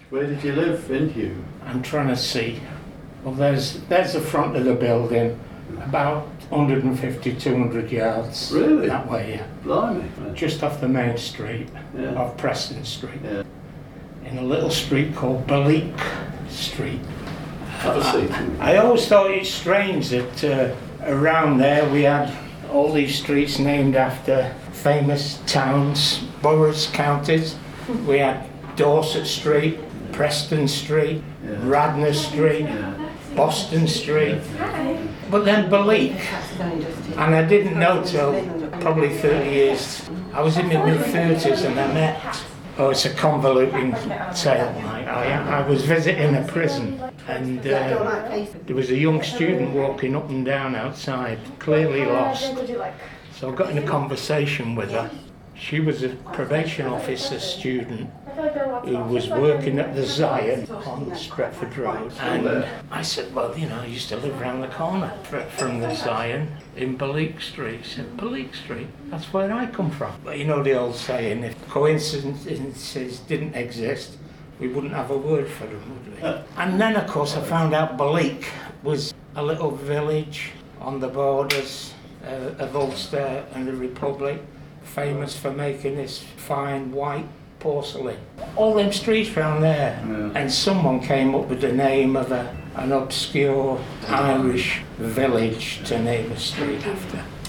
Where did you live in Hume? I'm trying to see. Well, there's the front of the building, about 150, 200 yards. Really? That way, yeah. Blimey. Just off the main street of Preston Street. Yeah. In a little street called Balik Street. Have a seat. I always thought it strange that around there we had all these streets named after famous towns, boroughs, counties. We had Dorset Street, Preston Street, Radnor Street, Boston Street, but then Balik. And I didn't know till probably 30 years. I was in my mid-30s and I met, it's a convoluting tale. I was visiting a prison and there was a young student walking up and down outside, clearly lost. So I got in a conversation with her. She was a probation officer student who was working at the Zion on Stretford Road. And I said, well, I used to live around the corner from the Zion in Balik Street. She said, Balik Street? That's where I come from. But you know the old saying, if coincidences didn't exist, we wouldn't have a word for them, would we? And then, of course, I found out Balik was a little village on the borders of Ulster and the Republic, famous for making this fine white porcelain. All them streets round there, and someone came up with the name of an obscure Irish village to name a street after.